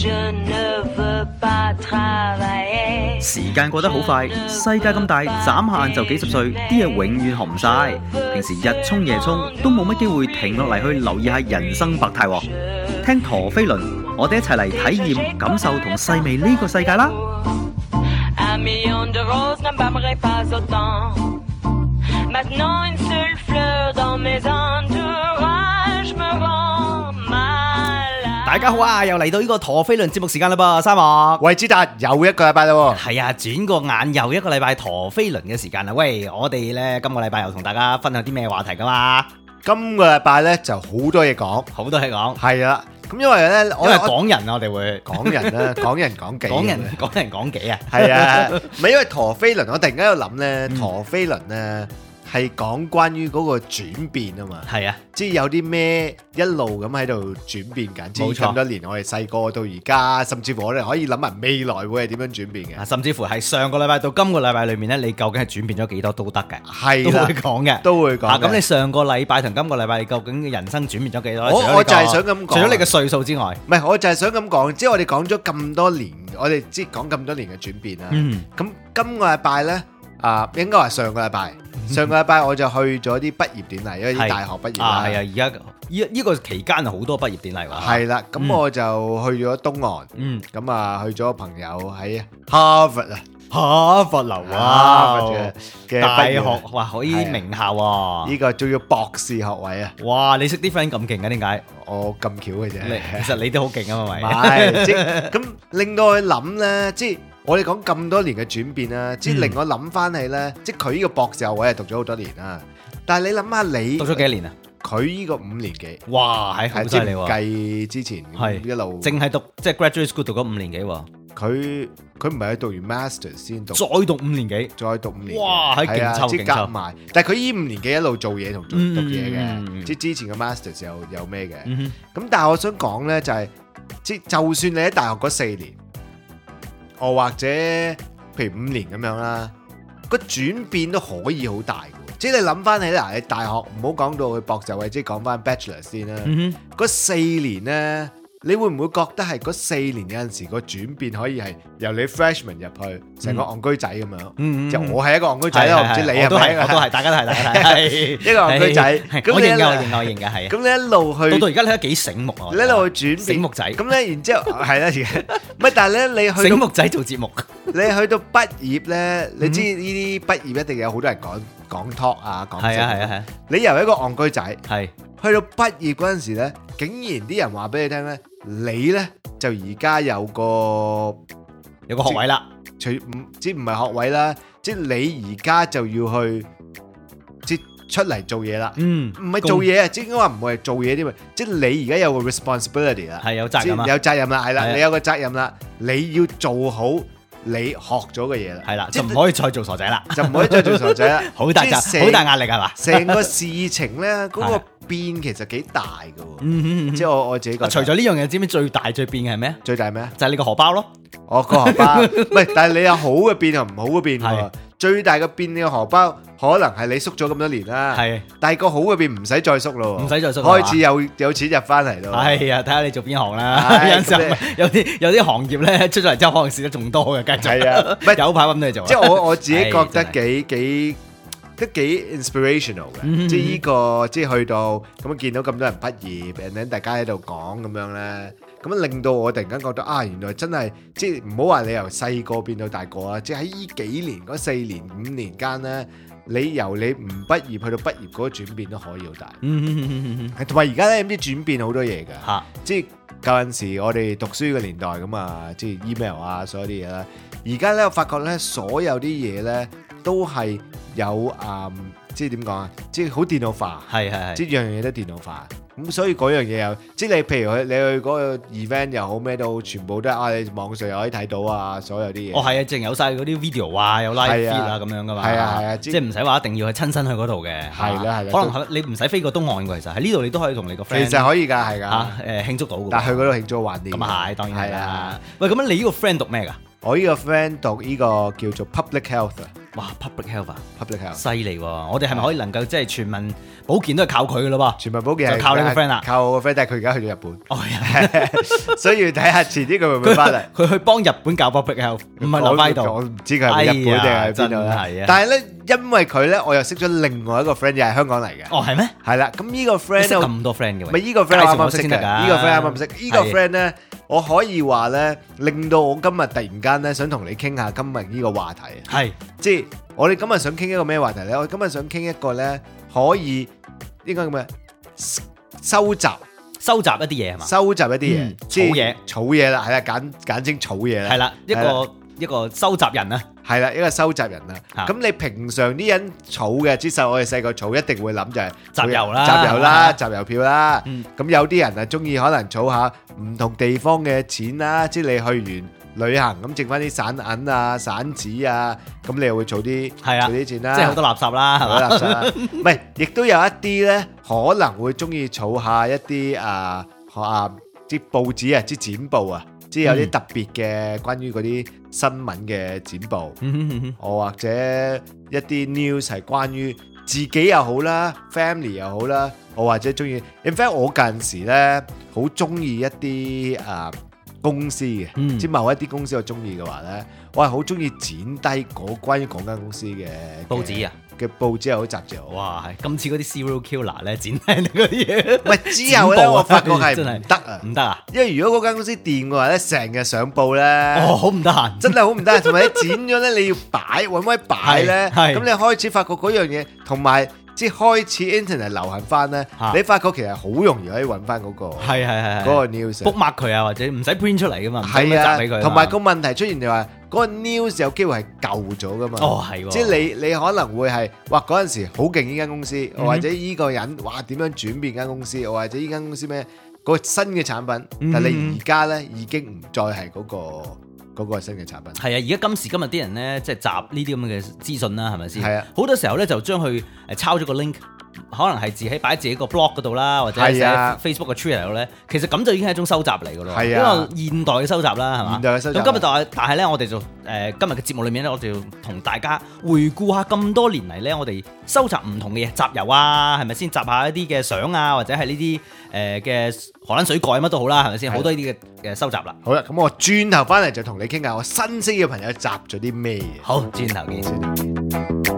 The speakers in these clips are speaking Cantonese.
時間過得好快，世界咁大，眨下眼就幾十歲，啲嘢永遠學唔晒。平時日衝夜衝，都冇乜機會停落嚟去留意下人生百態。聽陀飛輪，我哋一齊嚟體驗、感受同細味呢個世界啦！大家好啊，又嚟到呢個陀飛輪節目時間啦噃，三木。 喂，之達又一個禮拜啦喎。 係啊，轉個眼又一個禮拜陀飛輪嘅時間啦。喂，我哋呢今個禮拜又同大家分享啲咩話題噶嘛？ 今個禮拜呢就好多嘢講， 好多嘢講。 係啦，咁因為呢， 因為講人我哋會講人啦，講人講己， 講人講己啊。 係啊，唔係因為陀飛輪，我突然間喺度諗呢，陀飛輪呢係講關於嗰個轉變啊嘛。係啊，即係有啲咩一路咁喺度轉變緊。冇錯，咁多年我哋細個到而家，甚至乎我哋可以諗埋未來會係點樣轉變嘅。 甚至乎係上個禮拜到今個禮拜裏面呢，你究竟係轉變咗幾多都得嘅。係都會講嘅， 都會講。 咁你上個禮拜同今個禮拜，你究竟人生轉變咗幾多？ 我就係想咁講， 除咗你嘅歲數之外， 唔係，我就係想咁講，即係我哋講咗咁多年，我哋即係講咁多年嘅轉變啦。咁今個禮拜呢，應該話上個禮拜我就去咗啲畢業典禮，因為啲大學畢業啦。係啊，而家呢個期間好多畢業典禮喎。 係啦，咁我就去咗東岸，咁啊去咗朋友喺哈佛啊，哈佛樓啊嘅大學，哇，可以名校喎。 呢個仲要博士學位啊！ 哇，你識啲 friend 咁勁嘅？點解？ 我咁巧嘅啫。 其實你都好勁啊嘛，咪？ 係，即係咁令到我諗咧，即係。我哋講咁多年嘅轉變啦，即係令我諗翻起咧，即係佢呢個博士學位係讀咗好多年啦。但係你諗下，你讀咗幾多年啊？ 佢呢個5年幾？ 哇，係好犀利喎！ 計之前一路淨係讀即係 graduate school 讀咗5年幾喎。 佢唔係喺讀完 master 先讀， 再讀5年幾， 再讀5年。 哇，係勁抽勁抽。 夾埋，但係佢呢5年幾一路做嘢同讀嘢嘅，即係之前嘅 master 有咩嘅。咁但係我想講咧，就係即係就算你喺大學嗰4年。或者譬如5年咁樣啦，個轉變都可以好大嘅，即係你諗翻起嗱，你大學唔好講到去博士位，即係講翻 bachelor 先啦。嗰4年咧，你會唔會覺得係嗰4年有陣時個轉變可以係由你 freshman 入去成個戇居仔咁樣？就我係一個戇居仔啦，我唔知你係咪？我都係，大家都係一個戇居仔。我認嘅係。咁你一路去到而家你都幾醒目啊！ 你一路去轉變醒目仔。 咁咧，然之後係啦，而家唔係，但係咧你去醒目仔做節目， 你去到畢業咧，你知呢啲畢業一定有好多人講 talk 啊，講正。係啊。你由一個戇居仔去到畢業嗰陣時咧，竟然啲人話俾你聽咧，你咧就而家有個學位啦， 即唔係學位啦，即你而家就要去即出嚟做嘢啦，唔係做嘢啊，即應該話唔係做嘢添啊，即你而家有個 responsibility 啦， 係有責任啊， 有責任啦，係啦，你有個責任啦，你要做好你學咗嘅嘢啦， 係啦，就唔可以再做傻仔啦， 就唔可以再做傻仔啦， 好大壓力係嘛？ 成個事情咧嗰個變其實幾大㗎，即係我自己覺得。 除咗呢樣嘢，知唔知最大最變嘅係咩？ 最大係咩啊？ 就係你個荷包咯。 我個荷包，唔係，但係你有好嘅變同唔好嘅變喎。最大嘅變，你個荷包可能係你縮咗咁多年啦。係，但係個好嘅變唔使再縮咯，唔使再縮，開始有錢入翻嚟咯。係啊，睇下你做邊行啦。有時候有啲行業咧出咗嚟之後，可能蝕得仲多嘅，繼續。係啊，有排揾你做。即係我自己覺得都幾 inspirational 嘅，即係呢個即係去到咁見到咁多人畢業，然後大家喺度講咁樣咧，咁令到我突然間覺得啊，原來真係即係唔好話你由細個變到大個啊，即係喺呢幾年嗰4年5年間咧，你由你唔畢業去到畢業嗰個轉變都可以好大。同埋而家咧有啲轉變好多嘢㗎，即係舊陣時我哋讀書嘅年代咁啊，即係 email 啊，所有啲嘢啦。而家咧我發覺咧，所有啲嘢咧都係有即係點講啊？即係好電腦化，係，即係樣樣嘢都電腦化。咁所以嗰樣嘢又，即係你譬如你去嗰個 event 又好咩都好，全部都係你網上又可以睇到啊，所有啲嘢。係啊，淨有晒嗰啲 video 啊，有 live feed 啊咁樣噶嘛。係啊，即係唔使話一定要去親身去嗰度嘅。係啦，可能你唔使飛過東岸嘅，其實喺呢度你都可以同你個 friend。其實可以㗎，係㗎。慶祝到㗎。但係去嗰度慶祝還掂。咁啊係，當然係啦。喂，咁樣你呢個 friend 讀咩㗎？ 我呢個 friend 讀呢個叫做 public health 啊。 哇 ，public health 啊 ，public health 犀利喎！我哋係咪可以能夠即係全民保健都係靠佢嘅咯噃？ 全民保健就靠你個 friend 啦， 靠我個 friend，但係佢而家去咗日本。 哦，係所以要睇下遲啲佢會唔會翻嚟。 佢去幫日本搞 public health，唔係留喺度。 我唔知佢係日本定係邊度啦。但係咧，因為佢咧，我又識咗另外一個 friend，又係香港嚟嘅。 哦，係咩？係啦，咁呢個 friend 識咁多 friend 嘅。 咪呢個 friend 啱啱識嘅，呢個 friend 啱啱識。呢個 friend 咧，我可以話咧，令到我今日突然間咧，想同你傾下今日呢個話題。係，即係我哋今日想傾一個咩話題咧？我今日想傾一個咧，可以應該咁嘅收集一啲嘢係嘛？收集一啲嘢，草嘢啦，係啦，簡稱草嘢啦。係啦，一個收集人啊。係啦，一個收集人啊。咁你平常啲人儲嘅，之後我哋細個儲一定會諗就係集郵啦，集郵票啦。咁有啲人啊中意可能儲下唔同地方嘅錢啦，即係你去完旅行咁剩翻啲散銀啊、散紙啊，咁你又會儲啲錢啦。即係好多垃圾啦，係咪？垃圾唔係，亦都有一啲咧可能會中意儲下一啲啲報紙啊、啲剪報啊。即係有啲特別嘅關於嗰啲新聞嘅剪報，我或者一啲 news 係關於自己又好啦 ，family 又好啦，我或者中意。In fact，我近時咧好中意一啲公司嘅，即係某一啲公司我中意嘅話咧，我係好中意剪低關於嗰間公司嘅報紙啊。嘅報紙又好雜誌，哇！係今次嗰啲 serial killer 咧剪低你嗰啲嘢，喂之後咧我發覺係唔得啊，唔得啊！因為如果嗰間公司掂嘅話咧，成日上報咧，哦好唔得閒，真係好唔得閒。同埋你剪咗咧，你要揾位擺咧，咁你開始發覺嗰樣嘢，同埋即係開始 internet 流行翻咧，你發覺其實好容易可以揾翻嗰個嗰個 news，bookmark 佢啊，或者唔使 print 出嚟噶嘛，係啊，同埋個問題出現就話。嗰個 news 有機會係舊咗噶嘛？哦，係，即係你可能會係，哇嗰陣時好勁呢間公司，或者呢個人，哇點樣轉變間公司，或者呢間公司咩個新嘅產品，但係你而家咧已經唔再係嗰個新嘅產品。係啊，而家今時今日啲人咧，即係集呢啲咁嘅資訊啦，係咪先？係啊，好多時候咧就將佢抄咗個 link。可能係自己擺喺自己個 blog 嗰度啦，或者喺 Facebook 嘅 Twitter 度咧，其實咁就已經係一種收集嚟噶咯，一個現代嘅收集啦，係嘛？現代嘅收集。咁今日但係咧，我哋就今日嘅節目裏面咧，我哋要同大家回顧下咁多年嚟咧，我哋收集唔同嘅嘢，集郵啊，係咪先？集下一啲嘅相啊，或者係呢啲嘅荷蘭水蓋乜都好啦，係咪先？好多呢啲嘅收集啦。好啦，咁我轉頭翻嚟就同你傾下我新識嘅朋友集咗啲咩嘢。好，轉頭見。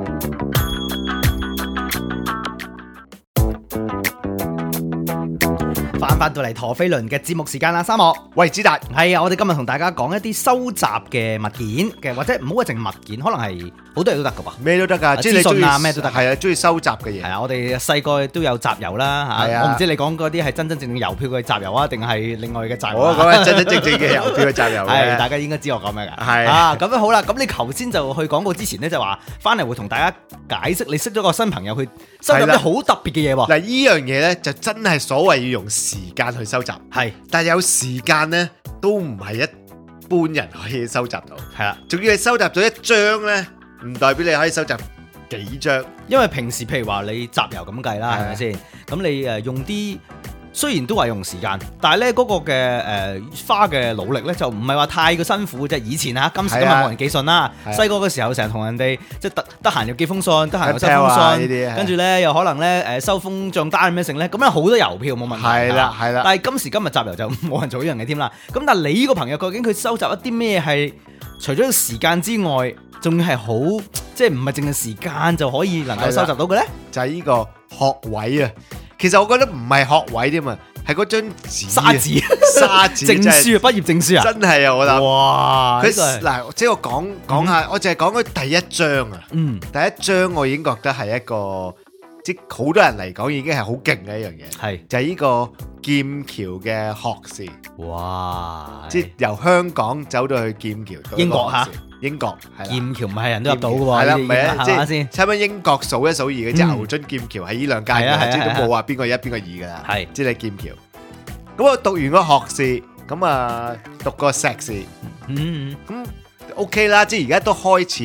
翻到嚟陀飛輪嘅節目時間啦，三樂，喂，子達，係啊，我哋今日同大家講一啲收集嘅物件嘅，或者唔好話淨物件，可能係好多嘢都得噶噃，咩都得噶，資訊啊咩都得，係啊，中意收集嘅嘢，係啊，我哋細個都有集郵啦嚇，我唔知你講嗰啲係真真正正郵票嘅集郵啊，定係另外嘅集郵？我講係真真正正嘅郵票嘅集郵，係大家應該知我講咩㗎，係啊，咁樣好啦，咁你頭先就去廣告之前咧就話翻嚟會同大家解釋，你識咗個新朋友去收集啲好特別嘅嘢喎，嗱，呢樣嘢咧就真係所謂要用時間去收集，係，但係有時間咧都唔係一般人可以收集到，係啦，仲要係收集咗一張咧，唔代表你可以收集幾張，因為平時譬如話你集郵咁計啦，係咪先？咁你用啲雖然都話用時間，但係咧嗰個嘅花嘅努力咧就唔係話太過辛苦啫。以前嚇，今時今日冇人寄信啦。細個嘅時候成日同人哋即係得閒又寄封信，得閒又收封信，跟住咧又可能咧收封帳單咁樣成咧，咁咧好多郵票冇問題。係啦係啦。但係今時今日集郵就冇人做呢樣嘢添啦。咁但係你呢個朋友究竟佢收集一啲咩係除咗時間之外，仲要係好即係唔係淨係時間就可以能夠收集到嘅咧？就係呢個學位啊！其實我覺得唔係學位添啊，係嗰張紙沙紙證書啊，畢業證書啊，真係啊，我覺得哇！佢嗱，即係我講下，我淨係講佢第一張啊，第一張我已經覺得係一個即係好多人嚟講已經係好勁嘅一樣嘢，係就係呢個劍橋嘅學士，哇！即係由香港走到去劍橋，英國嚇。英國係劍橋唔係人都入到嘅喎，係啦，唔係啊，即係差唔多英國數一數二嘅，即係牛津劍橋喺呢兩間嘅，即係都冇話邊個一邊個二㗎啦，係即係劍橋。咁我讀完個學士，咁啊讀個碩士，咁 OK 啦，即係而家都開始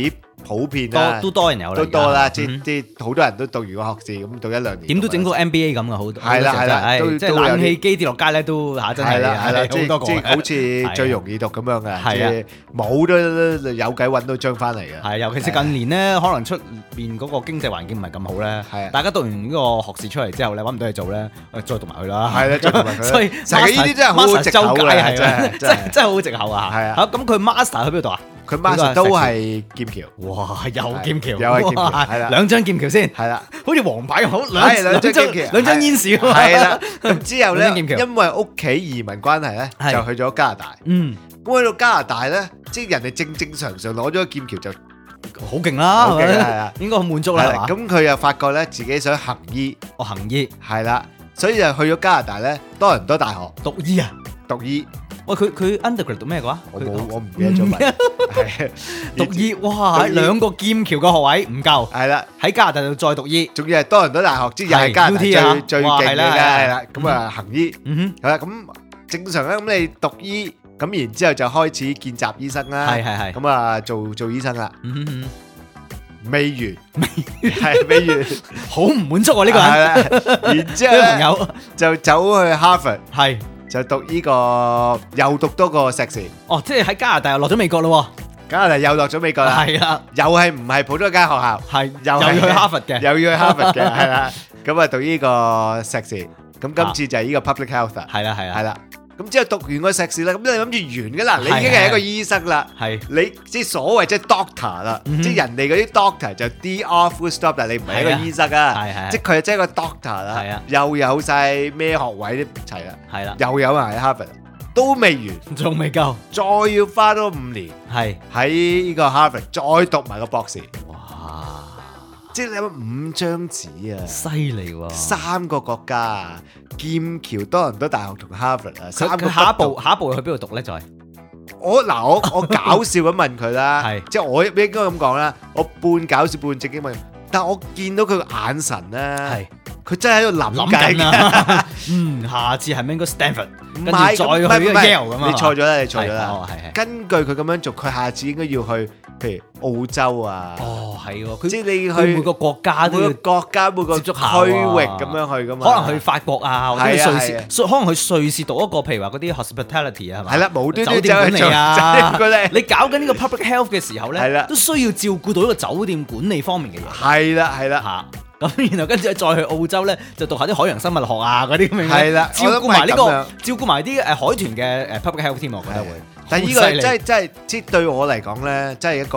普遍啦， 都多人有啦， 都多啦，即係好多人都讀完個學士咁讀1-2年， 點都整到 MBA 咁嘅好多， 係啦， 即係冷氣機跌落街咧都嚇真係係啦， 即係好似最容易讀咁樣嘅，即係冇都有計揾到張翻嚟嘅。 係，尤其是近年咧，可能出面嗰個經濟環境唔係咁好咧，大家讀完呢個學士出嚟之後咧，揾唔到嘢做咧，再讀埋佢啦。係啦，再讀埋佢。所以成日呢啲真係好藉口嘅，真係好藉口啊！係啊，咁佢 master 去邊度讀啊？ 佢 master 都係劍橋。 哇，又劍橋， 又係劍橋，係啦， 兩張劍橋先， 係啦， 好似黃牌咁，好兩張劍橋， 兩張煙士。 係啦，咁之後咧，因為屋企移民關係咧，就去咗加拿大。咁去到加拿大咧，即係人哋正常攞咗個劍橋就好勁啦，係咪？ 係啊， 應該好滿足啦。 咁佢又發覺咧，自己想行醫， 行醫係啦，所以就去咗加拿大咧，多倫多大學讀醫啊， 讀醫。 喂，佢 undergrad 讀咩嘅話？ 我唔記得咗咪。係讀醫，哇！2個劍橋嘅學位唔夠， 係啦， 喺加拿大度再讀醫， 仲要係多倫多大學，即係又係加拿大最勁嘅，係啦。咁啊行醫，係啦。咁正常咧，咁你讀醫，咁然之後就開始見習醫生啦。係。咁啊做醫生啦。未完，未完， 好唔滿足啊呢個人。 然之後朋友就走去哈佛， 係。 就讀呢個，又讀多個碩士。 哦，即係喺加拿大又落咗美國咯。 加拿大又落咗美國啦。係啦，又係唔係普通一間學校？係，又要去哈佛嘅，又要去哈佛嘅，係啦。咁啊讀呢個碩士，咁今次就係呢個 public health。係啦，係啦。咁之後讀完個碩士啦，咁你諗住完噶啦，你已經係一個醫生啦。係，你即係所謂即係 doctor 啦，即係人哋嗰啲 doctor 就 D.R. full stop，但係你唔係一個醫生啊。係，即係佢係即係一個 doctor 啦。係啊，又有晒咩學位都齊啦。係啦，又有人喺哈佛，都未完，仲未夠，再要花多5年。係喺呢個哈佛再讀埋個博士。即係你有5張紙啊，犀利喎！3個國家啊，劍橋、多倫多大學同哈佛啊，佢下一步去邊度讀咧？就係我搞笑咁問佢啦，即係我應該咁講啦，我半搞笑半正經問，但我見到佢個眼神咧，佢真係喺度諗緊啊！下次係咪應該 Stanford？唔係，再去 Yale 咁啊？你錯咗啦，你錯咗啦！根據佢咁樣做，佢下次應該要去。譬如澳洲啊，係喎，即係你去每個國家每個接觸區域咁樣去噶嘛，可能去法國啊，或者瑞士，可能去瑞士讀一個譬如話嗰啲 hospitality 啊，係咪？係啦，無端端酒店管理啊，你搞緊呢個 public health 嘅時候咧，都需要照顧到一個酒店管理方面嘅嘢。係啦嚇。咁然後跟住再去澳洲咧，就讀下啲海洋生物學啊嗰啲咁樣。係啦，照顧埋呢個，照顧埋啲海豚嘅public health 添，我覺得會。但係呢個真係即係對我嚟講咧，真係一個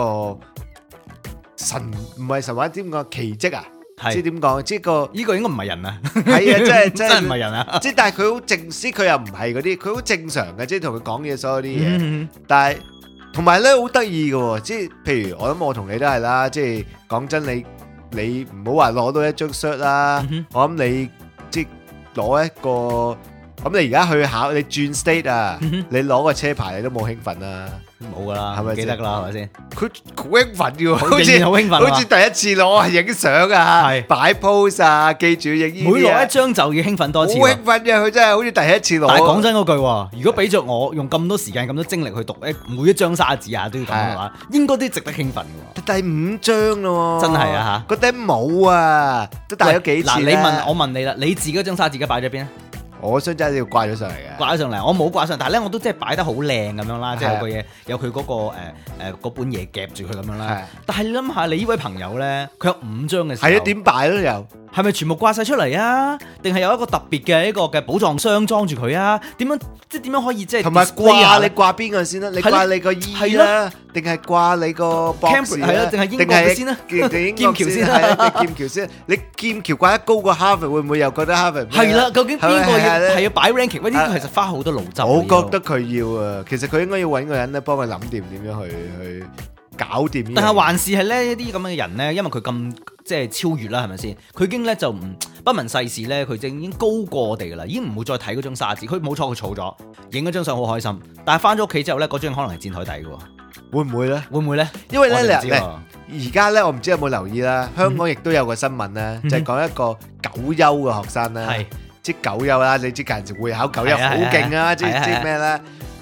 唔係神話，點講奇蹟啊？即係點講？即係個呢個應該唔係人啊？係啊，真係唔係人啊！即係但係佢好正式，佢又唔係嗰啲，佢好正常嘅，即係同佢講嘢所有啲嘢。但係同埋咧好得意嘅，即係譬如我諗我同你都係啦，即係講真你唔好話攞到一張 cert 啦，我諗你即係攞一個。咁你而家去考，你轉 state 啊，你攞個車牌你都冇興奮啊，冇噶啦，係咪記得噶啦，係咪先？佢好興奮嘅喎，好似第一次攞影相啊，擺 pose 啊，記住影呢啲，每攞一張就要興奮多次，好興奮嘅，佢真係好似第一次攞。但係講真嗰句，如果俾着我用咁多時間、咁多精力去讀，每一張沙紙啊都要咁嘅話，應該都值得興奮嘅。第5張咯，真係啊嚇，嗰頂帽啊都戴咗幾次。嗱，我問你啦，你自己嗰張沙紙而家擺咗邊啊？我張真係要掛咗上嚟嘅，掛咗上嚟，我冇掛上，但係咧我都即係擺得好靚咁樣啦，即係有個嘢，有佢嗰個嗰本嘢夾住佢咁樣啦。但係你諗下，你呢位朋友咧，佢有5張嘅時候，係啊，點擺咧又？係咪全部掛晒出嚟啊？定係有一個特別嘅一個嘅寶藏箱裝住佢啊？點樣即係點樣可以即係同埋掛？你掛邊個先啦？你掛你個衣啦，定係掛你個博士係啦？定係英國先啦？劍橋先啦？劍橋先？你劍橋掛得高過哈佛，會唔會又覺得哈佛？係啦，究竟邊個係要擺 ranking？喂，呢個其實花好多腦汁。我覺得佢要啊，其實佢應該要揾個人咧，幫佢諗掂點樣去搞掂。但係還是係咧一啲咁嘅人咧，因為佢咁即係超越啦，係咪先？佢已經咧就唔不問世事咧，佢已經高過我哋噶啦，已經唔會再睇嗰張沙紙。佢冇錯，佢儲咗，影嗰張相好開心。但係翻咗屋企之後咧，嗰張可能係墊台底嘅喎。會唔會咧？會唔會咧？因為咧，而家咧，我唔知有冇留意啦。香港亦都有個新聞咧，就係講一個9優嘅學生咧，即係9優啦。你知近時會考9優好勁啊，即係咩咧？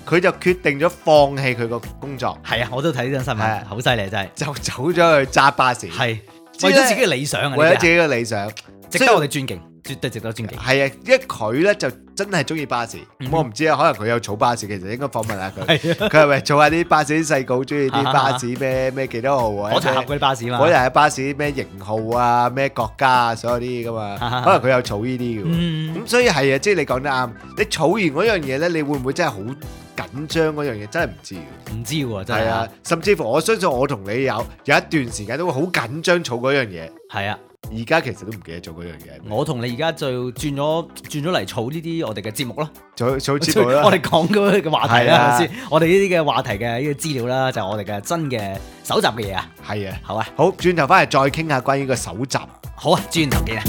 佢就決定咗放棄佢個工作。 係啊，我都睇呢張新聞，好犀利真係， 就走咗去揸巴士。 係為咗自己嘅理想啊， 為咗自己嘅理想， 值得我哋尊敬，絕對值得尊敬。 係啊，因為佢咧就真係中意巴士。我唔知啊，可能佢有儲巴士，其實應該訪問下佢。佢係咪做下啲巴士啲細稿，中意啲巴士咩幾多號啊？ 火柴盒嗰啲巴士嘛。 嗰日係巴士咩型號啊，咩國家啊，所有啲噶嘛。可能佢有儲呢啲嘅。咁所以係啊，即係你講得啱。你儲完嗰樣嘢咧，你會唔會真係好緊張嗰樣嘢？真係唔知。 唔知喎，真係。係啊， 甚至乎我相信我同你有一段時間都會好緊張儲嗰樣嘢。 係啊。 而家其實都唔記得做嗰樣嘢。 我同你而家就轉咗嚟儲呢啲我哋嘅節目咯， 儲節目啦。 我哋講嗰個話題啦，係咪先？我哋呢啲嘅話題嘅呢個資料啦，就係我哋嘅真嘅搜集嘅嘢啊。 係啊， 好啊， 好，轉頭翻嚟再傾下關於個搜集。 好啊，轉頭見啊。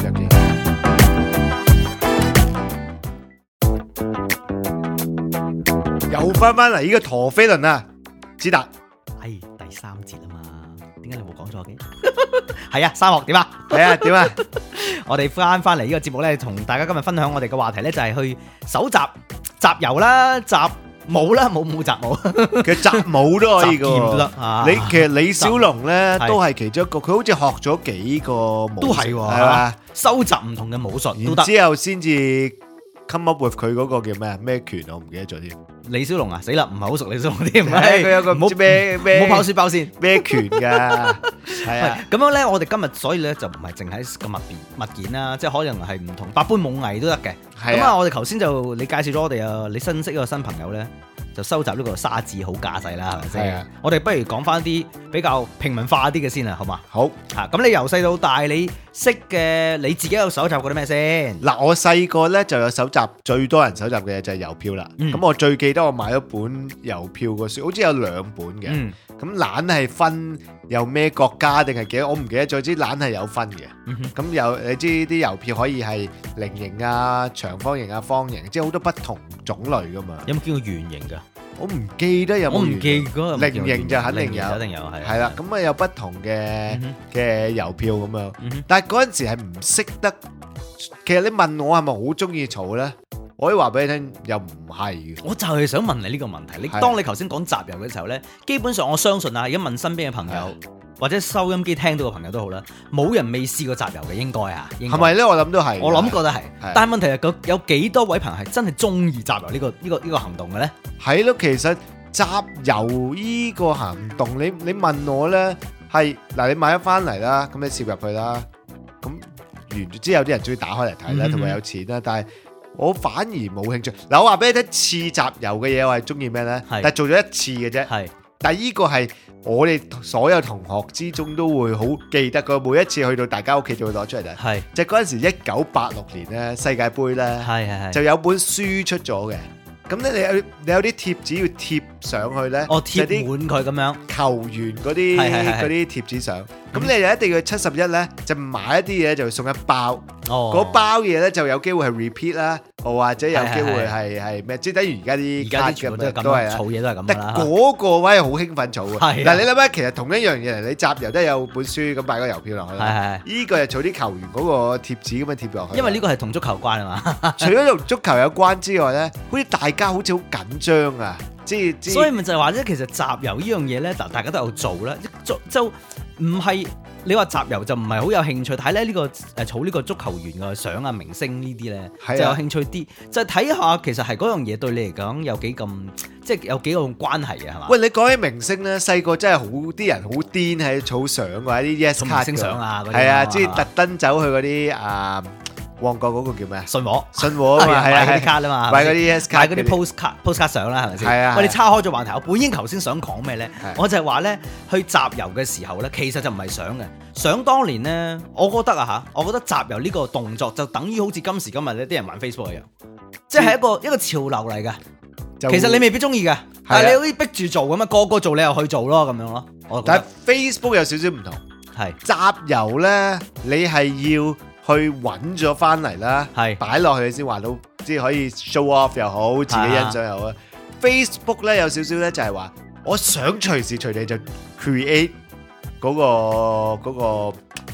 又翻嚟呢個陀飛輪啊，子達。 係第三節啊嘛，點解你冇講錯嘅？係啊，三學點啊？ 係啊，點啊？ 我哋翻嚟呢個節目咧，同大家今日分享我哋嘅話題咧，就係去搜集集郵啦、集舞啦，冇集舞， 其實集舞都可以噶， 都得。 你其實李小龍咧都係其中一個，佢好似學咗幾個武術， 都係嘛？收集唔同嘅武術都得， 之後先至 come up with 佢嗰個叫咩啊？咩拳我唔記得咗添。 李小龍啊，死啦，唔係好熟李小龍啲，唔係佢有個唔知咩， 唔好拋書包先， 咩拳噶？係啊， 咁樣咧，我哋今日所以咧就唔係淨係個物件啦，即係可能係唔同百般武藝都得嘅。咁啊，我哋頭先就你介紹咗我哋啊，你新識一個新朋友咧，就收集呢個沙紙好架勢啦，係咪先？我哋不如講翻啲比較平民化啲嘅先啊，好嘛？ 好嚇，咁你由細到大你識嘅你自己有搜集過啲咩先？ 嗱，我細個咧就有搜集，最多人搜集嘅就係郵票啦。咁我最記得我買咗本郵票個書，好似有2本嘅。咁懶係分有咩國家定係幾多，我唔記得咗。知懶係有分嘅。咁有你知啲郵票可以係菱形啊、長方形啊、方形，即係好多不同種類噶嘛。 有冇見過圓形㗎？ 我唔記得有冇。我唔記得。菱形就肯定有， 一定有係。 係啦，咁啊有不同嘅郵票咁樣。但係嗰陣時係唔識得。其實你問我係咪好中意儲咧？我可以話俾你聽，又唔係嘅。我就係想問你呢個問題。你當你頭先講集郵嘅時候咧，基本上我相信啊，而家問身邊嘅朋友或者收音機聽到嘅朋友都好啦，冇人未試過集郵嘅，應該啊？係咪咧？我諗都係。我諗覺得係。但係問題係有幾多位朋友係真係中意集郵呢個行動嘅咧？係咯，其實集郵呢個行動，你問我咧係嗱，你買咗翻嚟啦，咁你攝入去啦，咁完咗之後有啲人中意打開嚟睇啦，同埋有錢啦，但係我反而冇興趣。嗱，我話俾你聽，次集郵嘅嘢我係中意咩咧？但係做咗一次嘅啫。係，但係呢個係我哋所有同學之中都會好記得嘅，每一次去到大家屋企就會攞出嚟睇。係，就嗰陣時1986年咧世界盃咧，就有本書出咗嘅。咁咧，你有啲貼紙要貼上去咧，貼滿佢咁樣球員嗰啲貼紙相。咁你就一定要71咧，就買一啲嘢就送一包。嗰包嘢咧就有機會係 repeat 啦，或者有機會係咩？即係等於而家啲卡咁都係啊，儲嘢都係咁啦。但嗰個位係好興奮儲嘅。嗱，你諗下，其實同一樣嘢嚟，你集郵都有本書咁擺個郵票落去。呢個係儲啲球員嗰個貼紙咁樣貼落去。因為呢個係同足球關啊嘛。除咗同足球有關之外咧，好似大家好似好緊張啊！所以咪就係話咧，其實集郵呢樣嘢咧，大家都有做啦，就唔係你話集郵就唔係好有興趣睇咧。呢個儲呢個足球員嘅相啊、明星呢啲咧，就有興趣啲，就睇下其實係嗰樣嘢對你嚟講有幾咁，即係有幾個關係嘅係嘛？喂，你講起明星咧，細個真係好啲人好癲喺儲相㗎，啲 yes 卡明星相啊，係啊，即係特登走去嗰啲旺角嗰個叫咩啊？信和啊嘛，買嗰啲卡啊嘛，買嗰啲買嗰啲 postcard 相啦，係咪先？係啊。喂，你岔開咗話題，我本應頭先想講咩咧？我就係話咧，去集郵嘅時候咧，其實就唔係相嘅。想當年咧，我覺得集郵呢個動作就等於好似今時今日咧啲人玩 Facebook 一樣，即係一個潮流嚟㗎。其實你未必中意㗎，但係你好似逼住做咁啊，個個做你又去做咯，咁樣咯。但係 Facebook 有少少唔同，係集郵咧，你係要去揾咗翻嚟啦，擺落去先話到，即係可以 show off 又好，自己欣賞又好。Facebook 咧有少少咧就係話，我想隨時隨地就 create 嗰個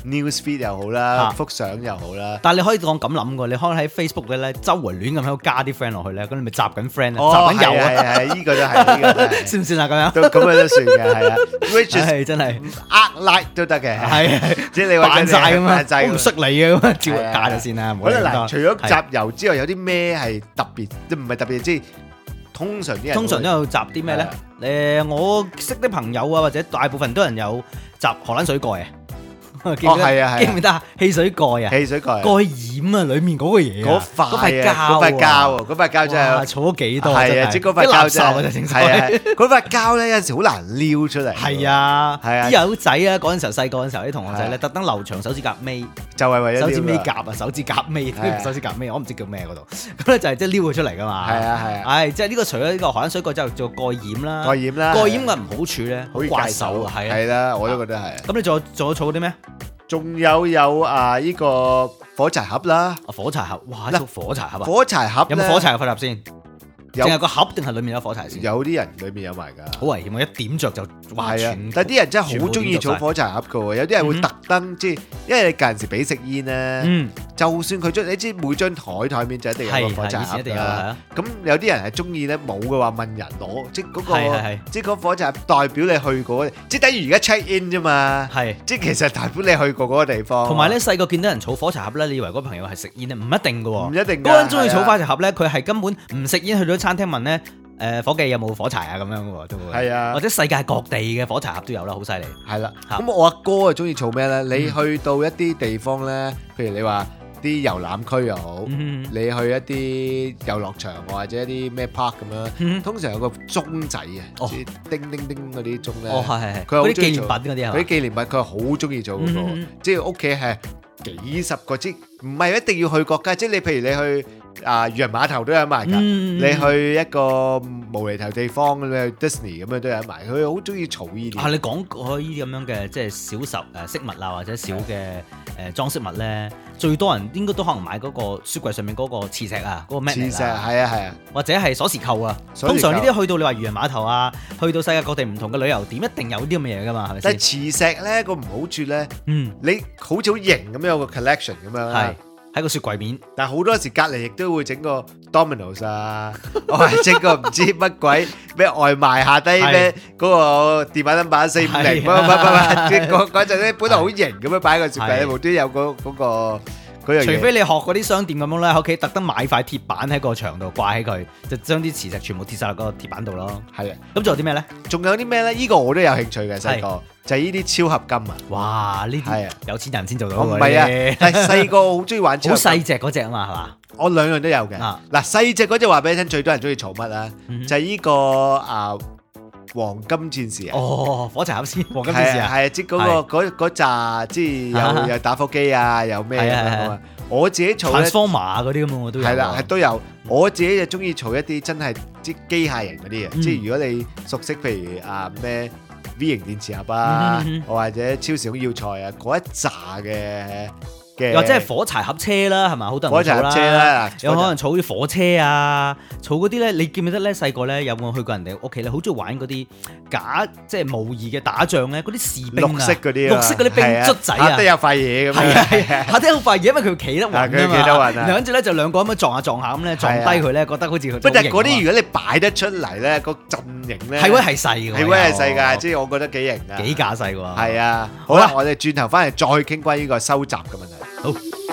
news feed 又好啦，幅相又好啦。 但係你可以當咁諗嘅，你可以喺 Facebook 嘅咧周圍亂咁喺度加啲 friend 落去咧，咁你咪集緊 friend 啊，集緊友啊， 係呢個都係， 算唔算啊？咁樣咁樣都算嘅，係啊 ，which 係真係 like 都得嘅， 係即係你扮曬咁樣， 我唔識你嘅咁啊，照加咗先啦。 好啦，嗱，除咗集郵之外，有啲咩係特別？即唔係特別，即係通常啲人通常都有集啲咩咧？我識啲朋友啊，或者大部分都人有集荷蘭水蓋啊。 係啊， 記唔記得啊？汽水蓋啊， 汽水蓋蓋染啊，裡面嗰個嘢啊， 嗰塊膠真係儲咗幾多？ 係啊，即嗰塊膠真係係啊，嗰塊膠咧有陣時好難撩出嚟。 係啊，啲友仔啊，嗰陣時候細個嗰陣時候啲同學仔咧，特登留長手指甲尾， 就係為咗手指尾甲啊，手指甲尾，手指甲尾，我唔知叫咩嗰度。咁咧就係即係撩佢出嚟噶嘛。 係啊， 係即係呢個除咗呢個荷蘭水蓋之後，做蓋染啦。蓋染嘅唔好處咧，好刮手啊， 係啦，我都覺得係。 咁你仲有儲啲咩？ 仲有呢個火柴盒啦， 火柴盒，哇！呢個火柴盒啊， 火柴盒有冇火柴盒盒先？ 淨係個盒定係裡面有火柴先？ 有啲人裏面有埋㗎， 好危險！我一點着就哇！ 但係啲人真係好中意儲火柴盒㗎喎，有啲人會特登即係，因為你近陣時俾食煙咧，就算佢你知每張台面就一定有個火柴盒啦。咁有啲人係中意咧冇嘅話問人攞，即係嗰個即係嗰火柴盒代表你去過，即係等於而家 check in 啫嘛。係，即係其實代表你去過嗰個地方。 同埋咧細個見到人儲火柴盒咧，你以為嗰個朋友係食煙咧？唔一定㗎喎， 唔一定。嗰個人中意儲火柴盒咧，佢係根本唔食煙，去咗餐廳問咧，伙計有冇火柴啊？咁樣喎，都會。係啊，或者世界各地嘅火柴盒都有啦，好犀利。係啦， 咁我阿哥啊中意儲咩咧？你去到一啲地方咧，譬如你話啲遊覽區又好，你去一啲遊樂場或者一啲咩 park 咁樣，通常有個鐘仔啊，叮叮叮嗰啲鐘咧。哦，係。佢好中意做嗰啲紀念品嗰啲啊。嗰啲紀念品佢係好中意做嗰個，即係屋企係幾十個，即唔係一定要去國家，即係你譬如你去漁人碼頭都有埋㗎，你去一個無厘頭地方，你去 Disney 咁樣都有埋，佢好中意儲呢啲。你講過呢啲咁樣嘅即係小飾物啊，或者小嘅裝飾物咧，最多人應該都可能買嗰個雪櫃上面嗰個磁石啊，嗰個咩？磁石係啊，或者係鎖匙扣啊。通常呢啲去到你話漁人碼頭啊，去到世界各地唔同嘅旅遊點，一定有啲咁嘅嘢㗎嘛，係咪先？但係磁石咧個唔好處咧，你好似好型咁樣有個 collection 咁樣啦。喺個雪櫃面，但係好多時隔離亦都會整個 Domino's 啊，或者整個唔知乜鬼咩外賣下低咩嗰個電話 number 450，嗰陣咧本來好型咁樣擺喺個雪櫃，無端有嗰個嗰樣嘢。除非你學嗰啲商店咁樣咧，喺屋企特登買塊鐵板喺個牆度掛起佢，就將啲磁石全部貼晒落個鐵板度咯。係啊，咁仲有啲咩咧？仲有啲咩咧？呢個我都有興趣嘅細個。就係呢啲超合金啊！哇，呢啲有錢人先做到嘅。唔係啊，但係細個好中意玩超合金。好細隻嗰隻啊嘛，係嘛？我兩樣都有嘅。嗱，細隻嗰隻話俾你聽，最多人中意儲乜啊？就係呢個黃金戰士啊！哦，火柴盒先，黃金戰士啊！係啊，即係嗰扎，即係有打火機啊，有咩啊？我自己儲 Transformer 嗰啲咁我都有。係啦，係都有。我自己就中意儲一啲真係即係機械人嗰啲嘅，即係如果你熟悉，譬如咩V 型電池盒啊，或者超時空要塞啊，嗰一紮嘅，或者係火柴盒車啦，係咪？好多人火柴盒車啦，有可能儲啲火車啊，儲嗰啲咧，你記唔記得咧？細個咧有冇去過人哋屋企咧？好中意玩嗰啲假即係模擬嘅打仗咧，嗰啲士兵啊，綠色嗰啲兵卒仔啊，下底有塊嘢咁樣，下底有塊嘢，因為佢企得穩啊嘛，然後跟住咧就兩個咁樣撞下咁咧，撞低佢咧，覺得好似佢。不過嗰啲如果你擺得出嚟咧，個陣型咧係威係細嘅，係威係細㗎，即係我覺得幾型啊，幾架勢喎。係啊，好啦，我哋轉頭翻嚟再傾關於呢個收集嘅問題。好，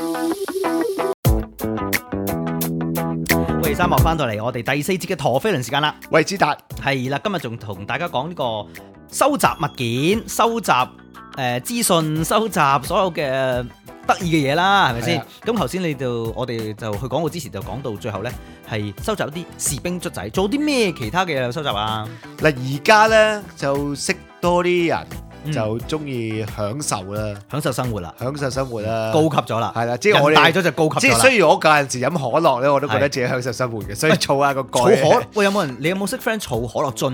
喂，三幕翻到嚟，我哋第4節嘅陀飛輪時間啦。喂，之達係啦，今日仲同大家講呢個收集物件、收集資訊、收集所有嘅得意嘅嘢啦，係咪先？咁頭先我哋就去廣告之前就講到最後咧，係收集一啲士兵卒仔，做啲咩其他嘅收集啊？嗱，而家咧就識多啲人。就中意享受啦，享受生活啦，享受生活啦，高級咗啦，係啦，即係我哋大咗就高級咗啦。即係雖然我嗰陣時飲可樂咧，我都覺得自己享受生活嘅，所以儲下個蓋。儲可，喂，你有冇識 friend 儲可樂樽啊？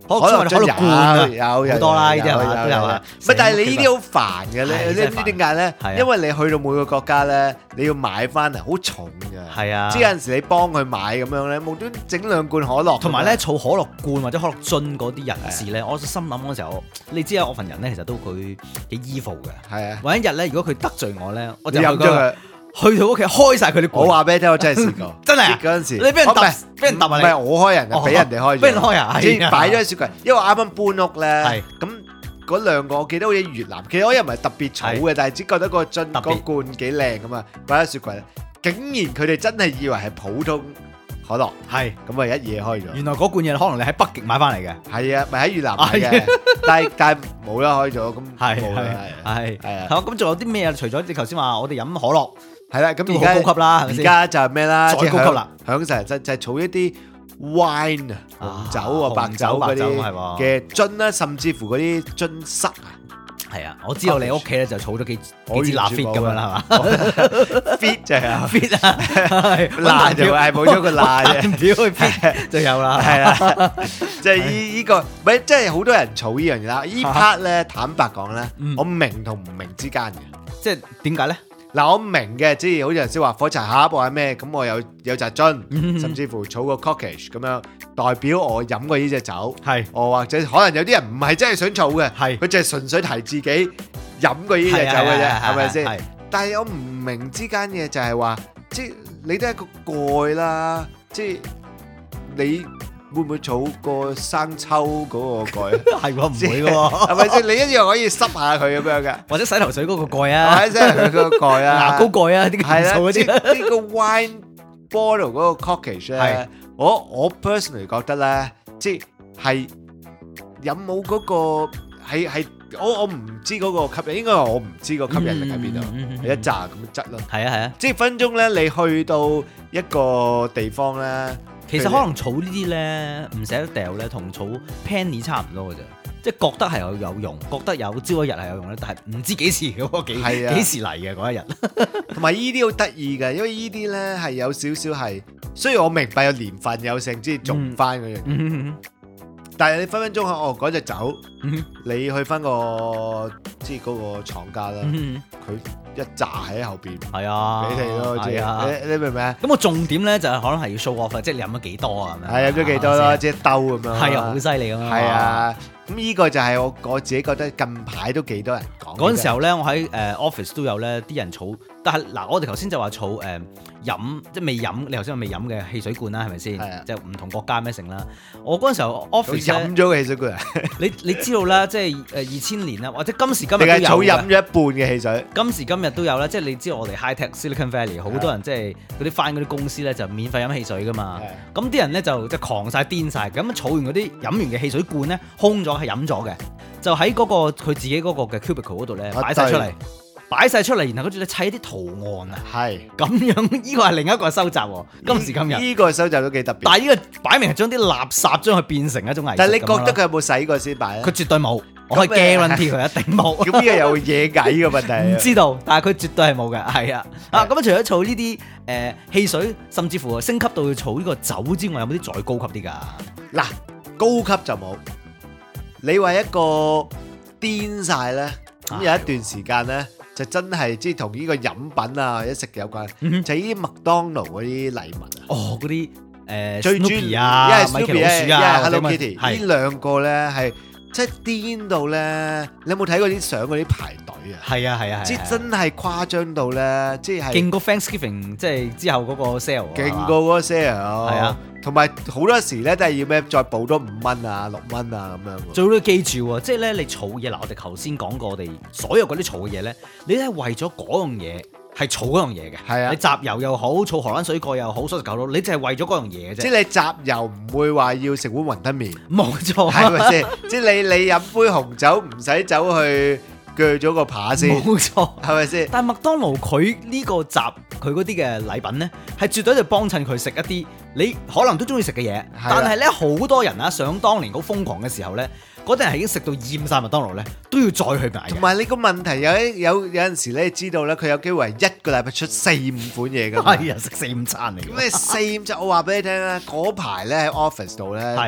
可樂樽有好多啦，呢啲係嘛都有啊。 唔係，但係你呢啲好煩嘅，你知唔知點解咧？因為你去到每個國家咧，你要買翻嚟好重㗎。 係啊， 即係有陣時你幫佢買咁樣咧，無端整兩罐可樂。 同埋咧，儲可樂罐或者可樂樽嗰啲人士咧，我心諗嗰時候，你知啊，我份人咧其實都佢幾依附嘅。係啊，揾一日咧，如果佢得罪我咧，我就飲咗佢。去到屋企開晒佢啲罐， 我話俾你聽，我真係試過， 真係嗰陣時， 你俾人揼，俾人揼啊！ 唔係我開人嘅，俾人哋開咗， 俾人開啊！ 即係擺咗喺雪櫃，因為我啱啱搬屋咧，咁嗰兩個我記得好似越南，其實我又唔係特別儲嘅，但係只覺得個樽個罐幾靚咁啊，擺喺雪櫃，竟然佢哋真係以為係普通可樂， 係咁啊一嘢開咗。原來嗰罐嘢可能你喺北極買翻嚟嘅， 係啊，咪喺越南買嘅，但係冇啦開咗，咁冇啦， 係啊，咁仲有啲咩啊？除咗你頭先話我哋飲可樂。 係啦，咁而家高級啦， 而家就係咩啦？ 再高級啦， 享受就係儲一啲 wine 啊，紅酒啊、白酒嗰啲嘅樽啦，甚至乎嗰啲樽塞啊。 係啊，我知道你屋企咧就儲咗幾支蠟 fit 咁樣啦，係嘛 ？fit 就係 fit 啊， 爛就係冇咗個爛嘅， 表去 fit 就有啦。 係啦，即係呢個，唔係即係好多人儲呢樣嘢啦。呢 part 咧，坦白講咧，我明同唔明之間嘅， 即係點解咧？ 嗱，我明嘅，即係好似頭先話火柴盒或者咩，咁我有紮樽，甚至乎儲個 corkage 咁樣，代表我飲過呢隻酒。係，我或者可能有啲人唔係真係想儲嘅，係，佢就係純粹提自己飲過呢隻酒嘅啫，係咪先？但係我唔明之間嘅就係話，即係你都係一個蓋啦，即係你。會唔會儲個生抽嗰個蓋？ 係喎，唔會嘅喎， 係咪先？你一樣可以濕下佢咁樣嘅， 或者洗頭水嗰個蓋啊， 或者洗頭水嗰個蓋啊， 牙膏蓋啊，啲係啦， 嗰啲呢個 wine bottle 嗰個 corkage 咧，我 personally 覺得咧，即係有冇嗰個係我唔知嗰個吸引，應該話我唔知個吸引力喺邊度，係一紮咁嘅質咯。係啊係啊，即係分鐘咧，你去到一個地方咧。 其實可能儲呢啲咧唔捨得掉咧，同儲 penny 差唔多嘅啫，即係覺得係有用，覺得有朝一日係有用咧，但係唔知幾時嘅，幾時嚟嘅嗰一日。 同埋呢啲好得意嘅，因為呢啲咧係有少少係，雖然我明白有年份有成，即係種翻嗰樣，但係你分分鐘嗰隻酒，你去翻個即係嗰個廠家啦，佢。一紮喺後邊，係啊，俾你咯，係啊，你明唔明啊？ 咁個重點咧就係可能係要 show off，即係你飲咗幾多啊？ 係飲咗幾多咯，即係兜咁樣。 係啊，好犀利咁樣。 係啊，咁呢個就係我自己覺得近排都幾多人講。 嗰陣時候咧，我喺office 都有咧啲人儲，但係嗱，我哋頭先就話儲飲，即係未飲，你頭先話未飲嘅汽水罐啦，係咪先？係啊，即係唔同國家咩成啦。我嗰陣時候 office 飲咗嘅汽水罐啊！ 你知道啦，即係2000年啦，或者今時今日都有。 定係儲飲咗一半嘅汽水？ 今時今日都有啦，即係你知道我哋 high tech Silicon Valley 好多人即係嗰啲返嗰啲公司咧就免費飲汽水噶嘛。咁啲人咧就即係狂晒癲晒，咁儲完嗰啲飲完嘅汽水罐咧空咗係飲咗嘅，就喺嗰個佢自己嗰個嘅 cubicle 嗰度咧擺晒出嚟。擺晒出嚟，然後跟住你砌啲圖案啊，係咁樣，呢個係另一個收集。今時今日呢個收集都幾特別， 但係呢個擺明係將啲垃圾將佢變成一種藝術。 但係你覺得佢有冇洗過先擺咧？ 佢絕對冇，我可以 guarantee 佢一定冇。 咁呢個有嘢計嘅問題， 唔知道，但係佢絕對係冇嘅，係啊。啊咁除咗儲呢啲汽水，甚至乎升級到要儲呢個酒之外，有冇啲再高級啲㗎？ 嗱，高級就冇。你話一個癲晒咧，咁有一段時間咧。就真係即係同呢個飲品啊或者食有關，就係呢啲麥當勞嗰啲禮物啊。 哦，嗰啲最專啊， 一係 Snoopy 啊，一係 Hello Kitty。 呢兩個咧係即係癲到咧，你有冇睇過啲相嗰啲排隊啊？ 係啊係啊， 即係真係誇張到咧，即係勁過 Thanksgiving， 即係之後嗰個 sale， 勁過嗰個 sale。係啊。 同埋好多時咧都係要咩再補多5蚊啊6蚊啊咁樣。 最好都記住喎，即係咧你儲嘢嗱，我哋頭先講過，我哋所有嗰啲儲嘅嘢咧，你係為咗嗰樣嘢係儲嗰樣嘢嘅。係啊，你集郵又好，儲荷蘭水蓋又好，所以搞到你就係為咗嗰樣嘢嘅啫。 即係你集郵唔會話要食碗雲吞麵， 冇錯， 係咪先？即係你飲杯紅酒唔使走去鋸咗個扒先， 冇錯，係咪先？ 但係麥當勞佢呢個集佢嗰啲嘅禮品咧，係絕對就幫襯佢食一啲你可能都中意食嘅嘢，但係咧好多人啊，想當年好瘋狂嘅時候咧，嗰啲人係已經食到厭晒麥當勞咧，都要再去買。同埋你個問題有陣時咧，知道咧佢有機會係一個禮拜出4-5款嘢㗎嘛。 係啊，食4-5餐嚟。 咁你4-5餐，我話俾你聽啦，嗰排咧喺 office 度咧，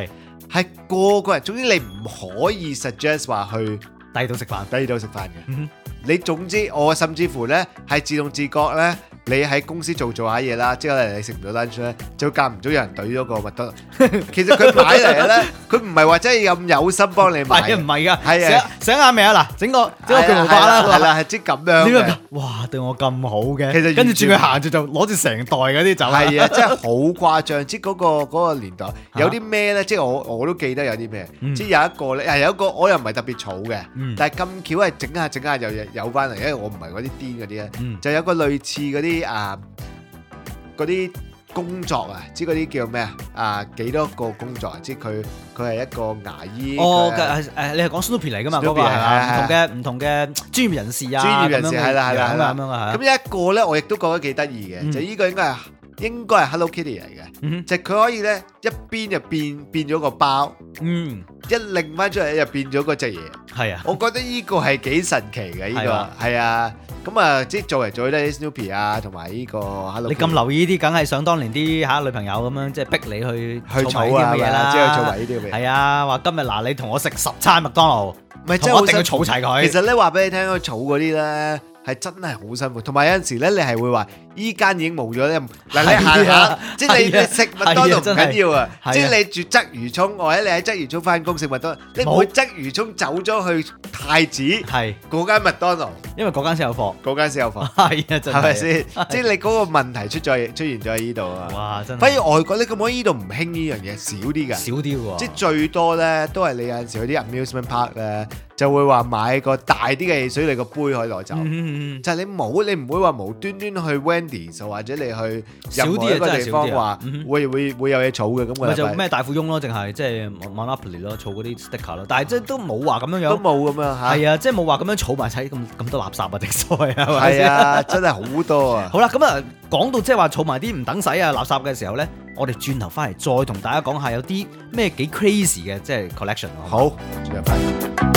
係個個人。總之你唔可以 suggest 話去第二度食飯嘅。你總之我甚至乎咧係自動自覺咧。你喺公司做下嘢啦，即係你食唔到 lunch 咧，就間唔中有人懟咗個麥當勞。其實佢買嚟咧，佢唔係話真係咁有心幫你買， 唔係噶， 係啊， 醒眼未啊？嗱，整個巨無霸啦， 係啦，係即咁樣嘅。 哇，對我咁好嘅， 其實跟住轉佢行住就攞住成袋嗰啲酒。 係啊，真係好誇張。即係嗰個年代有啲咩咧？即係我都記得有啲咩。即係有一個咧，有一個我又唔係特別儲嘅，但係咁巧係整下又有翻嚟，因為我唔係嗰啲癲嗰啲咧，就有個類似嗰啲嗰啲工作啊，即係嗰啲叫咩幾多個工作啊？即係佢係一個牙醫。 你係講 Snoopy 嚟㗎嘛？嗰個係唔同嘅專業人士啊。 專業人士係啦咁樣啊。 咁一個咧，我亦都覺得幾得意嘅，就呢個應該係 Hello Kitty 嚟嘅，就佢可以咧一邊就變咗個包，一擰翻出嚟又變咗嗰隻嘢。 係啊， 我覺得呢個係幾神奇嘅呢個，係啊。咁啊，即係做嚟做去都係 Snoopy 啊，同埋呢個 Hello Kitty。你咁留意呢啲，梗係想當年啲女朋友咁樣，即係逼你去儲啊嘢啦，即係去儲埋呢啲嘅嘢。 係啊，話今日嗱，你同我食10餐麥當勞， 咪真係一定要儲齊佢。 其實咧話俾你聽，佢儲嗰啲咧係真係好辛苦，同埋有陣時咧你係會話依間已經冇咗咧。嗱你行下，即係你食麥當勞唔緊要啊，即係你住鰂魚涌，或者你喺鰂魚涌翻工食麥當勞，你唔會鰂魚涌走咗去太子嗰間麥當勞， 因為嗰間先有貨， 嗰間先有貨， 係啊， 係咪先？即係你嗰個問題出現咗喺呢度啊！ 哇，真係！ 反而外國咧咁我呢度唔興呢樣嘢，少啲㗎， 少啲喎。 即係最多咧都係你有陣時去啲 amusement park 咧，就會話買個大啲嘅汽水，你個杯可以攞走。就係你唔會話無端端去 Wendy's 或者你去任何一個地方話會有嘢儲嘅咁。 咪就咩大富翁咯，淨係即係 Monopoly 咯，儲嗰啲 sticker 咯。但係即係都冇話咁樣， 都冇咁樣嚇。 係啊，即係冇話咁樣儲埋齊咁多垃圾啊，定所謂啊。 係啊，真係好多啊。 好啦，咁啊講到即係話儲埋啲唔等使啊垃圾嘅時候咧，我哋轉頭翻嚟再同大家講下有啲咩幾 crazy 嘅即係 collection。 好，轉頭翻嚟。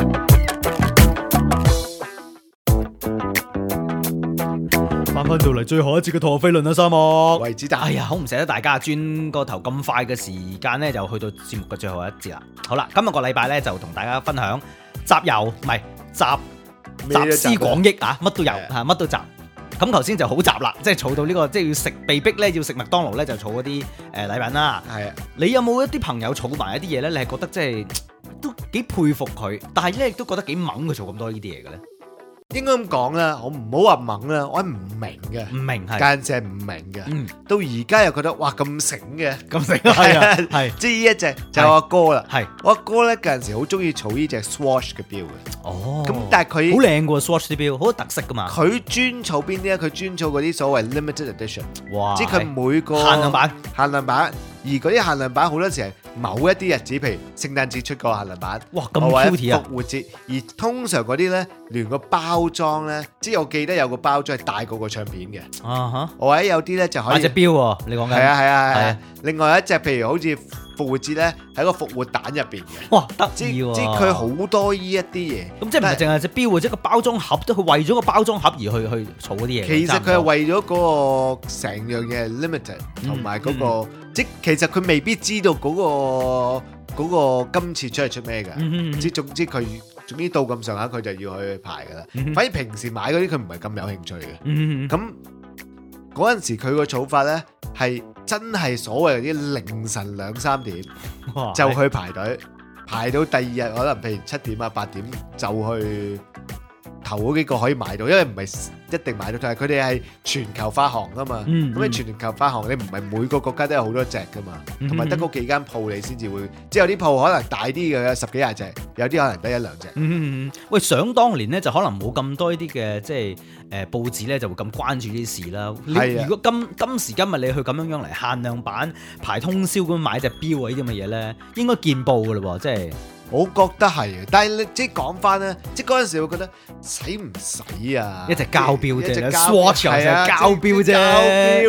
翻到嚟最後一節嘅陀飛輪啊，沙漠為子彈。 哎呀，好唔捨得大家轉個頭咁快嘅時間咧，就去到節目嘅最後一節啦。好啦，今日個禮拜咧就同大家分享集郵，唔係集思廣益啊，乜都有嚇，乜都集。咁頭先就好集啦，即係儲到呢個，即係要食被逼咧，要食麥當勞咧，就儲嗰啲禮品啦。係啊，你有冇一啲朋友儲埋一啲嘢咧？你係覺得即係都幾佩服佢，但係咧亦都覺得幾猛佢儲咁多呢啲嘢嘅咧？ 應該咁講啦，我唔好話懵啦，我係唔明嘅， 唔明係， 間時係唔明嘅，到而家又覺得哇咁醒嘅， 咁醒係啊，係， 即係呢一隻就我阿哥啦， 係， 我阿哥咧嗰陣時好中意儲呢隻 Swatch 嘅錶嘅， 哦， 咁但係佢好靚嘅 Swatch 啲錶，好有特色噶嘛， 佢專儲邊啲咧？佢專儲嗰啲所謂 limited edition， 哇， 即係佢每個限量版， 而嗰啲限量版好多時係某一啲日子，譬如聖誕節出個限量版， 哇咁 cute 啊！ 復活節，而通常嗰啲咧，連個包裝咧，即係我記得有個包裝係大過個唱片嘅。啊哈！或者有啲咧就可以買隻錶喎，你講緊係啊！另外一隻譬如好似復活節咧，喺個復活蛋入邊嘅。 哇！得意喎！ 即係佢好多呢一啲嘢。 咁即係唔係淨係隻錶或者個包裝盒，即係佢為咗個包裝盒而去儲嗰啲嘢。 其實佢係為咗嗰個成樣嘢 limited 同埋嗰個。即其實佢未必知道嗰個今次出係出咩嘅，即總之佢總之到咁上下佢就要去排噶啦。反而平時買嗰啲佢唔係咁有興趣嘅。咁嗰陣時佢個儲法咧係真係所謂啲凌晨2-3點就去排隊，排到第二日可能譬如7點啊8點就去頭嗰幾個可以買到，因為唔係一定買到，但係佢哋係全球發行噶嘛。咁你全球發行，你唔係每個國家都有好多隻噶嘛，同埋得嗰幾間鋪你先至會，即係有啲鋪可能大啲嘅有10幾20隻，有啲可能得1-2隻。 喂，想當年咧就可能冇咁多呢啲嘅即係報紙咧就會咁關注呢啲事啦。如果今時今日你去咁樣嚟限量版排通宵咁買隻錶啊呢啲咁嘅嘢咧，應該見報噶啦喎，即係。 我覺得係，但係你即係講翻咧，即係嗰陣時會覺得使唔使啊？ 一隻膠錶啫，Swatch 係啊，膠錶啫，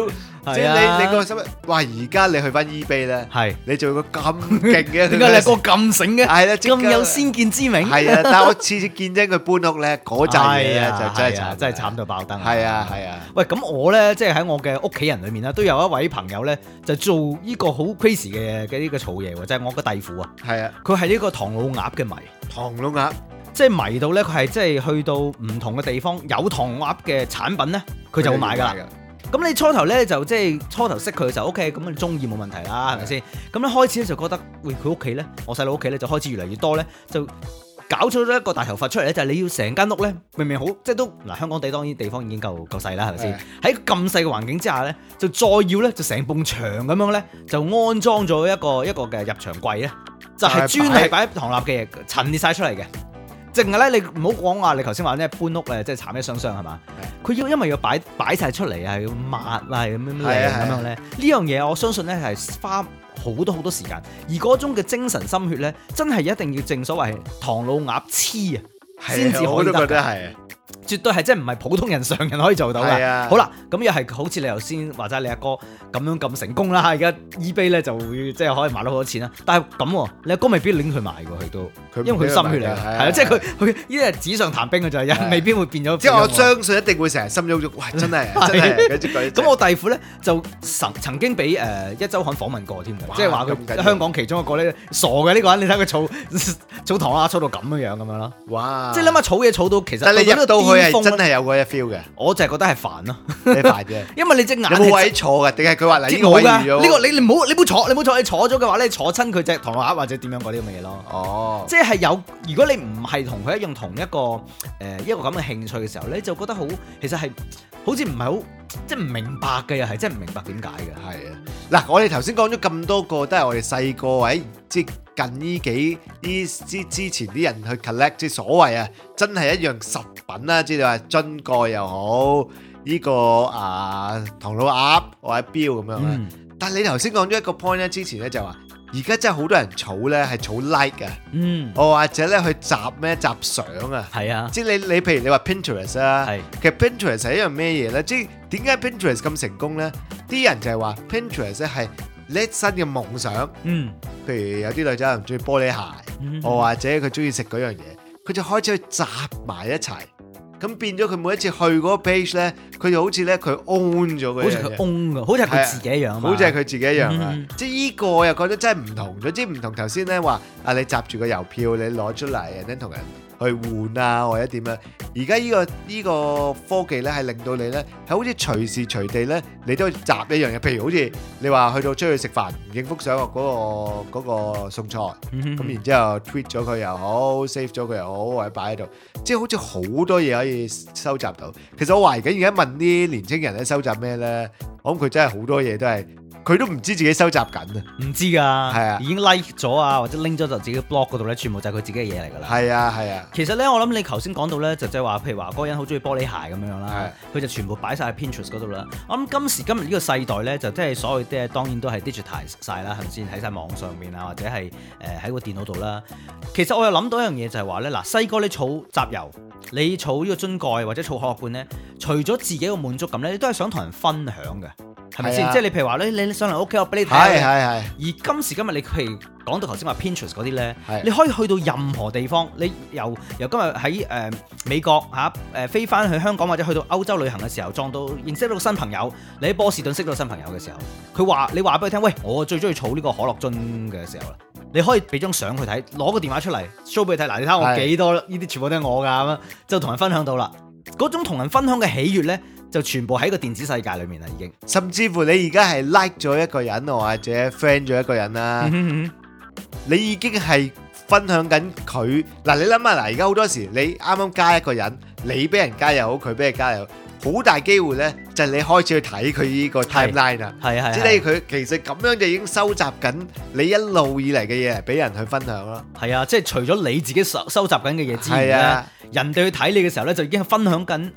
即係你個心，哇！而家你去翻 eBay 咧，你做個咁勁嘅，點解你個咁醒嘅？ 係啦， 咁有先見之明。 係啊，但係我次次見真佢搬屋咧，嗰陣嘢咧就真係慘到爆燈。 係啊。 喂，咁我咧即係喺我嘅屋企人裏面咧，都有一位朋友咧，就做呢個好 crazy 嘅呢個草嘢喎，就係我個弟婦啊。 係啊， 佢係呢個唐老鴨嘅迷。 唐老鴨。 即係迷到咧，佢係即係去到唔同嘅地方有唐老鴨嘅產品咧，佢就會買㗎啦。咁你初頭咧就即係初頭識佢就 OK，咁你中意冇問題啦，係咪先？咁咧開始咧就覺得，喂，佢屋企咧，我細佬屋企咧就開始越嚟越多咧，就搞出咗一個大頭佛出嚟咧，就係你要成間屋咧，明明好即係都嗱，香港當然地方已經夠細啦，係咪先？喺咁細嘅環境之下咧，就再要咧就成埲牆咁樣咧，就安裝咗一個嘅入牆櫃咧，就係專係擺唐臘嘅嘢陳列晒出嚟嘅。淨係咧，你唔好講話，你頭先話咧搬屋誒，即係慘一雙雙係嘛？佢因為要擺晒出嚟啊，要抹啊，咁樣靚咁樣咧，呢樣嘢我相信咧係花好多時間，而嗰種嘅精神心血咧，真係一定要正所謂唐老鴨黐啊，先至可以得。我都覺得係。絕對係真唔係普通人常人可以做到嘅。好啦，咁又係好似你頭先話齋你阿哥咁樣咁成功啦，而家 eBay 咧就會即係可以賣到好多錢啦。但係咁，你阿哥未必拎佢賣喎，佢都，因為佢心血嚟嘅，係啊，即係佢呢啲係紙上談兵嘅就係，未必會變咗。即係我相信一定會成日心喐喐，哇！真係。 咁我弟婦咧就曾經俾一週刊訪問過添嘅，即係話佢香港其中一個咧傻嘅呢個人，你睇佢儲糖啊，儲到咁樣咁樣咯。哇！即係諗下儲嘢儲到其實， 但係你入到去係真係有嗰一 feel 嘅， 我就係覺得係煩咯， 你煩啫，因為你隻眼有冇位坐嘅，定係佢話嚟呢個位咗？ 呢個你唔好坐，你坐咗嘅話咧，坐親佢隻唐老鴨或者點樣嗰啲咁嘅嘢咯。哦，即係有，如果你唔係同佢一樣同一個一個咁嘅興趣嘅時候咧，就覺得好，其實係好似唔係好，即係唔明白嘅，又係真係唔明白點解嘅。係啊， 嗱，我哋頭先講咗咁多個，都係我哋細個或者即近呢之前啲人去 collect， 即係所謂啊，真係一樣實品啦，即係話樽蓋又好，呢個唐老鴨或者錶咁樣咧。但係你頭先講咗一個 point 咧，之前咧就話，而家真係好多人儲咧係儲 like 啊，或者咧去集相啊，係啊，即係你譬如你話 Pinterest 啊，其實 Pinterest 係一樣咩嘢咧？即係點解 Pinterest 咁成功咧？啲人就係話 Pinterest 咧係叻新嘅夢想，譬如有啲女仔唔中意玻璃鞋，或者佢中意食嗰樣嘢，佢就開始去集埋一齊，咁變咗佢每一次去嗰個 page 咧，佢就好似咧佢 own 咗嗰樣嘢，好似佢 own 㗎，好似係佢自己一樣，好似係佢自己一樣啊！即係呢個我又覺得真係唔同咗，即係唔同頭先咧話你集住個郵票，你攞出嚟，然後同人去換啊，或者點樣？而家呢個科技咧，係令到你咧係好似隨時隨地咧，你都可以集一樣嘢。譬如好似你話去到出去食飯，唔影幅相嗰個餸菜，咁然之後 tweet 咗佢又好 ，save 咗佢又好，或者擺喺度，即係好似好多嘢可以收集到。其實我懷疑緊而家問啲年青人咧收集咩咧，我諗佢真係好多嘢都係。佢都唔知自己收集緊啊！ 唔知㗎，係啊，已經 like 咗啊，或者拎咗就自己 blog 嗰度咧，全部就係佢自己嘅嘢嚟㗎啦。係啊，係啊。其實咧，我諗你頭先講到咧，就即係話，譬如話嗰個人好中意玻璃鞋咁樣啦，佢就全部擺晒喺 Pinterest 嗰度啦。我諗今時今日呢個世代咧，就即係所有啲當然都係 digitize 晒啦，係咪先？喺晒網上面啊，或者係喺個電腦度啦。其實我又諗到一樣嘢就係話咧，嗱，細個你儲集郵，你儲呢個樽蓋或者儲可樂罐咧，除咗自己個滿足感咧，你都係想同人分享嘅。係咪先？即係你譬如話你上嚟屋企我俾你睇。係。而今時今日你譬如講到頭先話 Pinterest 嗰啲咧，你可以去到任何地方。你由今日喺美國飛翻去香港或者去到歐洲旅行嘅時候，撞到認識到個新朋友。你喺波士頓識到新朋友嘅時候，你話俾佢聽，喂，我最中意儲呢個可樂樽嘅時候啦。你可以俾張相佢睇，攞個電話出嚟 show 俾佢睇。嗱，你睇我幾多呢啲全部都係我㗎咁樣，就同人分享到啦。嗰種同人分享嘅喜悅咧，就全部喺個電子世界裏面啦，已經。甚至乎你而家係 like 咗一個人，或者 friend 咗一個人啦，你已經係分享緊佢。嗱，你諗下，嗱，而家好多時你啱啱加一個人，你俾人加又好，佢俾人加又好，好大機會咧就係你開始去睇佢呢個 timeline 啦。係。即係佢其實咁樣就已經收集緊你一路以嚟嘅嘢嚟俾人去分享咯。係啊，即係除咗你自己收集緊嘅嘢之外咧，人哋去睇你嘅時候咧，就已經係分享緊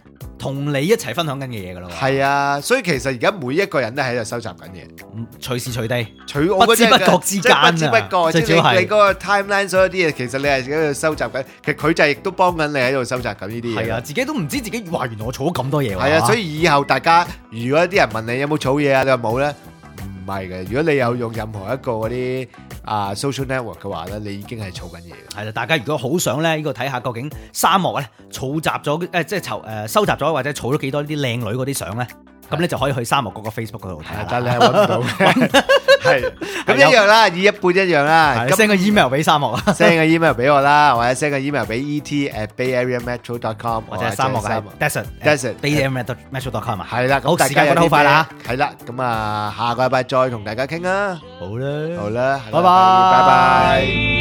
同你一齊分享緊嘅嘢噶啦。 係啊，所以其實而家每一個人都喺度收集緊嘢， 隨時隨地， 不知不覺之間啊， 不知不覺，即係你嗰個 timeline 所有啲嘢，其實你係喺度收集緊，其實佢就亦都幫緊你喺度收集緊呢啲嘢。 係啊，自己都唔知自己哇，原來我儲咗咁多嘢。 係啊，所以以後大家如果啲人問你有冇儲嘢啊，你話冇咧？唔係嘅，如果你有用任何一個嗰啲social network 嘅話咧，你已經係儲緊嘢嘅。 係啦，大家如果好想咧呢個睇下究竟沙漠咧儲集咗即係收集咗或者儲咗幾多呢啲靚女嗰啲相咧，咁你就可以去沙漠嗰個 Facebook 嗰度睇下。 但你係揾唔到嘅，係咁一樣啦，以一半一樣啦。 send 個 email 俾沙漠啊 ，send 個 email 俾我啦，或者 send 個 email 俾 et@bayareametro.com 或者沙漠係 desert@bayaremetro.com 啊。 係啦， 好，時間過得好快啦。 係啦，咁下個禮拜再同大家傾啦。 好啦， 好啦， 拜拜。